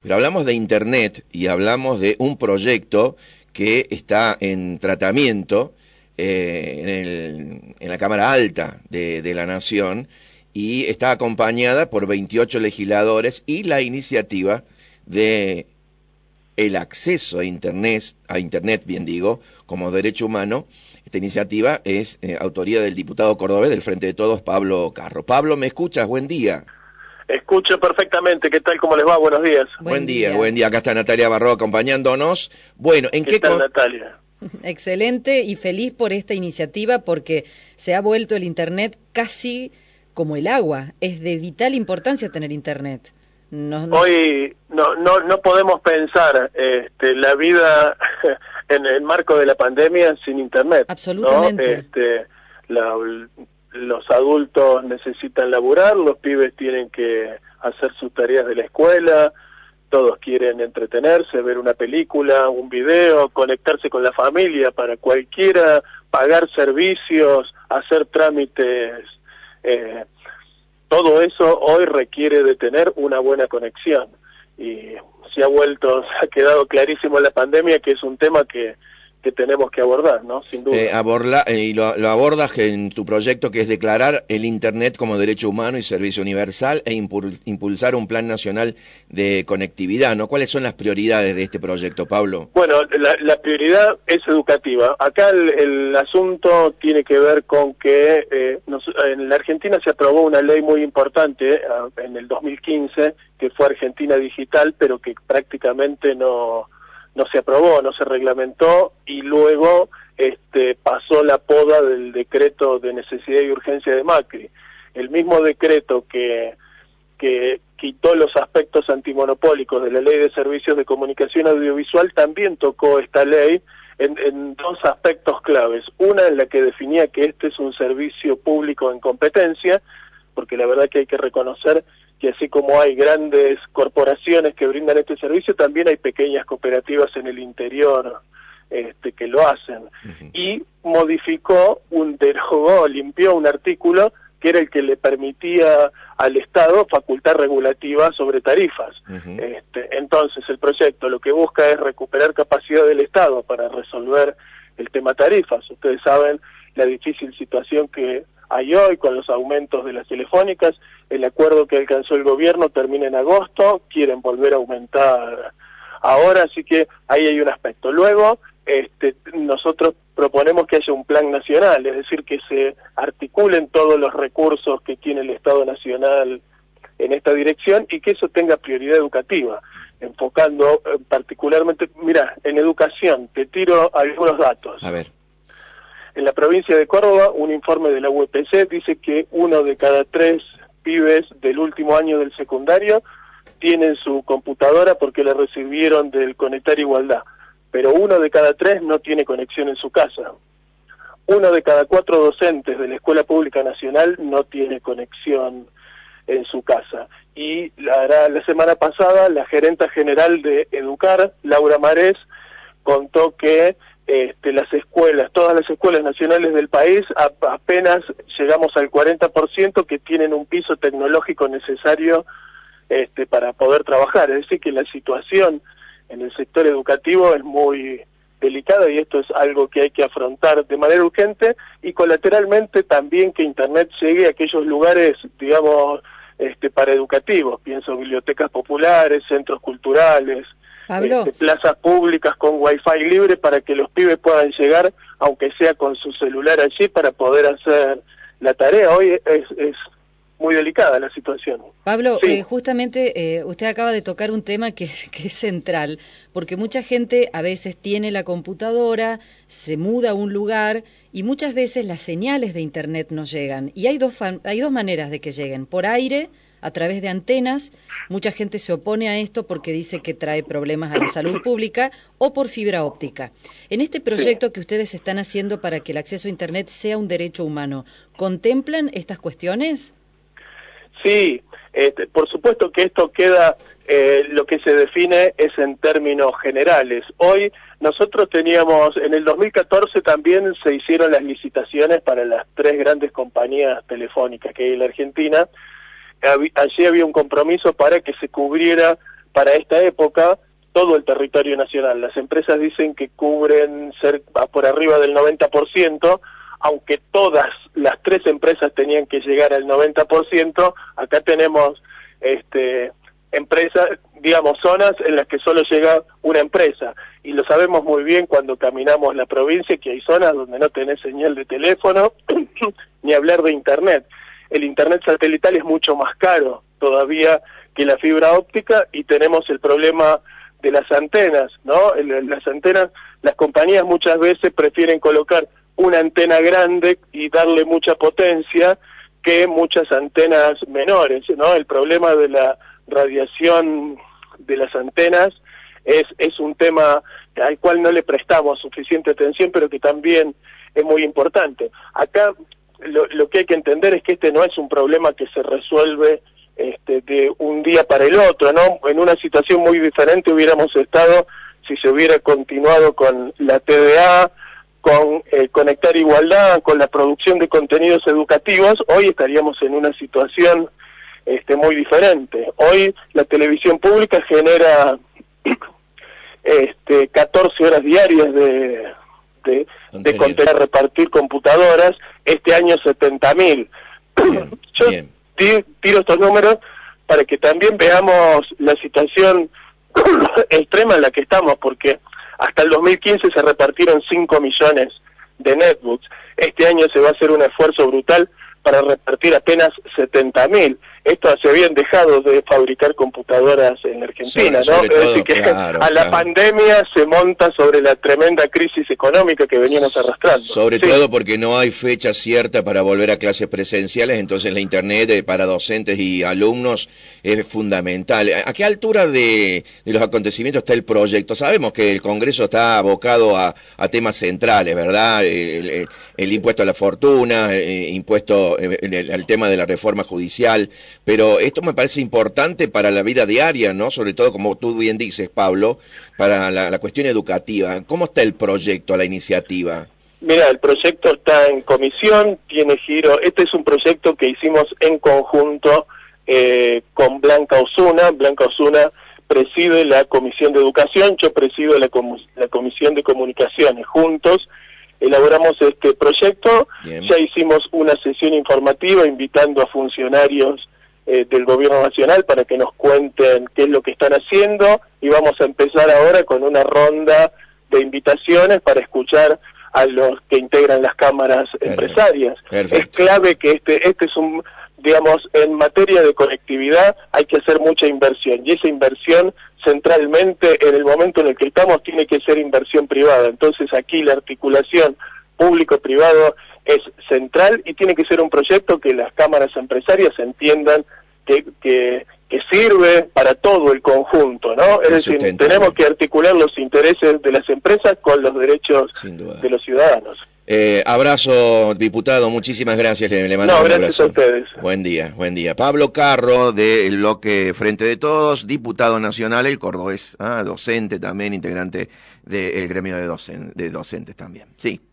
pero hablamos de Internet y hablamos de un proyecto que está en tratamiento en la Cámara Alta de la Nación y está acompañada por 28 legisladores y la iniciativa de el acceso a Internet, bien digo, como derecho humano. Esta iniciativa es autoría del diputado cordobés del Frente de Todos, Pablo Carro. Pablo, ¿me escuchas? Buen día. Escucho perfectamente. ¿Qué tal? ¿Cómo les va? Buenos días. Buen día. Acá está Natalia Barro acompañándonos. Bueno, ¿Qué tal, Natalia? Excelente y feliz por esta iniciativa porque se ha vuelto el Internet casi como el agua. Es de vital importancia tener Internet. Hoy no podemos pensar la vida en el marco de la pandemia sin Internet. Absolutamente. Los adultos necesitan laburar, los pibes tienen que hacer sus tareas de la escuela, todos quieren entretenerse, ver una película, un video, conectarse con la familia, para cualquiera, pagar servicios, hacer trámites. Todo eso hoy requiere de tener una buena conexión. Y se ha quedado clarísimo en la pandemia que es un tema que tenemos que abordar, ¿no? Sin duda. Y lo abordas en tu proyecto, que es declarar el Internet como derecho humano y servicio universal e impulsar un plan nacional de conectividad, ¿no? ¿Cuáles son las prioridades de este proyecto, Pablo? Bueno, la prioridad es educativa. Acá el asunto tiene que ver con que en la Argentina se aprobó una ley muy importante en el 2015, que fue Argentina Digital, pero que prácticamente no se aprobó, no se reglamentó, y luego pasó la poda del decreto de necesidad y urgencia de Macri. El mismo decreto que quitó los aspectos antimonopólicos de la Ley de Servicios de Comunicación Audiovisual también tocó esta ley en dos aspectos claves. Una, en la que definía que este es un servicio público en competencia, porque la verdad que hay que reconocer que así como hay grandes corporaciones que brindan este servicio, también hay pequeñas cooperativas en el interior que lo hacen. Uh-huh. Y limpió un artículo que era el que le permitía al Estado facultad regulativa sobre tarifas. Uh-huh. Entonces el proyecto lo que busca es recuperar capacidad del Estado para resolver el tema tarifas. Ustedes saben la difícil situación que hay hoy con los aumentos de las telefónicas. El acuerdo que alcanzó el gobierno termina en agosto, quieren volver a aumentar ahora, así que ahí hay un aspecto. Luego, nosotros proponemos que haya un plan nacional, es decir, que se articulen todos los recursos que tiene el Estado Nacional en esta dirección y que eso tenga prioridad educativa, enfocando particularmente, mira, en educación, te tiro algunos datos. A ver. En la provincia de Córdoba, un informe de la UPC dice que 1 de cada 3 pibes del último año del secundario tienen su computadora porque la recibieron del Conectar Igualdad, pero 1 de cada 3 no tiene conexión en su casa. 1 de cada 4 docentes de la Escuela Pública Nacional no tiene conexión en su casa. Y la semana pasada, la gerenta general de Educar, Laura Marés, contó que todas las escuelas nacionales del país, apenas llegamos al 40% que tienen un piso tecnológico necesario para poder trabajar. Es decir, que la situación en el sector educativo es muy delicada y esto es algo que hay que afrontar de manera urgente, y colateralmente también que Internet llegue a aquellos lugares, digamos, para educativos. Pienso bibliotecas populares, centros culturales, plazas públicas con wifi libre para que los pibes puedan llegar, aunque sea con su celular allí, para poder hacer la tarea. Hoy es muy delicada la situación. Pablo, sí. Justamente usted acaba de tocar un tema que es central, porque mucha gente a veces tiene la computadora, se muda a un lugar y muchas veces las señales de Internet no llegan. Y hay dos maneras de que lleguen: por aire, a través de antenas. Mucha gente se opone a esto porque dice que trae problemas a la salud pública, o por fibra óptica. En este proyecto que ustedes están haciendo para que el acceso a Internet sea un derecho humano, ¿contemplan estas cuestiones? Sí, por supuesto que esto queda, lo que se define es en términos generales. Hoy nosotros teníamos, en el 2014 también se hicieron las licitaciones para las 3 grandes compañías telefónicas que hay en la Argentina. Allí había un compromiso para que se cubriera para esta época todo el territorio nacional. Las empresas dicen que cubren por arriba del 90%, aunque todas las 3 empresas tenían que llegar al 90%, acá tenemos empresas, digamos, zonas en las que solo llega una empresa, y lo sabemos muy bien cuando caminamos la provincia, que hay zonas donde no tenés señal de teléfono, ni hablar de internet. El internet satelital es mucho más caro todavía que la fibra óptica, y tenemos el problema de las antenas, ¿no? Las antenas, las compañías muchas veces prefieren colocar una antena grande y darle mucha potencia que muchas antenas menores, ¿no? El problema de la radiación de las antenas es un tema al cual no le prestamos suficiente atención, pero que también es muy importante. Acá lo que hay que entender es que este no es un problema que se resuelve de un día para el otro, ¿no? En una situación muy diferente hubiéramos estado si se hubiera continuado con la TDA, con Conectar Igualdad, con la producción de contenidos educativos. Hoy estaríamos en una situación muy diferente. Hoy la televisión pública genera 14 horas diarias de contenido a repartir computadoras, este año 70.000. Yo tiro estos números para que también veamos la situación extrema en la que estamos, porque hasta el 2015 se repartieron 5 millones de netbooks. Este año se va a hacer un esfuerzo brutal para repartir apenas 70.000. Esto se habían dejado de fabricar computadoras en Argentina, ¿no? Es decir, que la pandemia se monta sobre la tremenda crisis económica que veníamos arrastrando. Sobre todo porque no hay fecha cierta para volver a clases presenciales, entonces la internet para docentes y alumnos es fundamental. ¿A qué altura de los acontecimientos está el proyecto? Sabemos que el Congreso está abocado a temas centrales, ¿verdad? El impuesto a la fortuna, impuesto al tema de la reforma judicial, pero esto me parece importante para la vida diaria, ¿no? Sobre todo, como tú bien dices, Pablo, para la cuestión educativa. ¿Cómo está el proyecto, la iniciativa? Mira, el proyecto está en comisión, tiene giro. Este es un proyecto que hicimos en conjunto con Blanca Osuna. Blanca Osuna preside la Comisión de Educación, yo presido la Comisión de Comunicaciones. Juntos elaboramos este proyecto. Bien. Ya hicimos una sesión informativa invitando a funcionarios del Gobierno Nacional para que nos cuenten qué es lo que están haciendo, y vamos a empezar ahora con una ronda de invitaciones para escuchar a los que integran las cámaras empresarias. Perfecto. Es clave que este es un, digamos, en materia de conectividad hay que hacer mucha inversión, y esa inversión centralmente en el momento en el que estamos tiene que ser inversión privada. Entonces aquí la articulación público-privado es central, y tiene que ser un proyecto que las cámaras empresarias entiendan que sirve para todo el conjunto, ¿no? Es decir, tenemos que articular los intereses de las empresas con los derechos de los ciudadanos. Abrazo, diputado, muchísimas gracias, le mando un abrazo. Gracias a ustedes. Buen día, buen día. Pablo Carro, del bloque Frente de Todos, diputado nacional, el cordobés, docente también, integrante del gremio de docentes también. Sí.